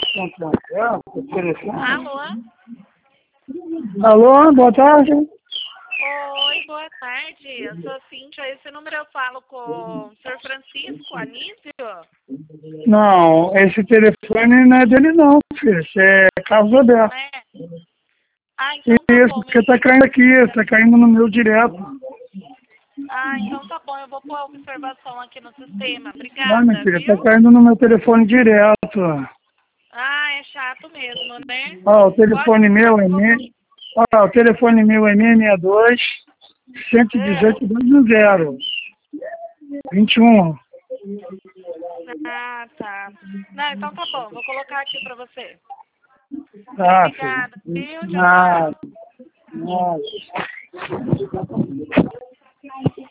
Alô? Alô, boa tarde. Oi, boa tarde. Eu sou Cíntia. Esse número eu falo com o Sr. Francisco Anísio? Não, esse telefone não é dele não, filho. Isso é Carlos Alberto. É. Ah, então tá Isso, bom. porque tá caindo aqui, tá caindo no meu direto. Ah, então tá bom. Eu vou pôr a observação aqui no sistema. Não, minha Obrigada, filha, tá viu? caindo no meu telefone direto. Ah, é chato mesmo, né? Ó, o telefone Pode... meu é Ó, o telefone meu é 662 118 210 21. Ah, tá. Não, então tá bom. Vou colocar aqui pra você. Ah, filho. Obrigada, viu? Tchau, Nada, tchau. nada.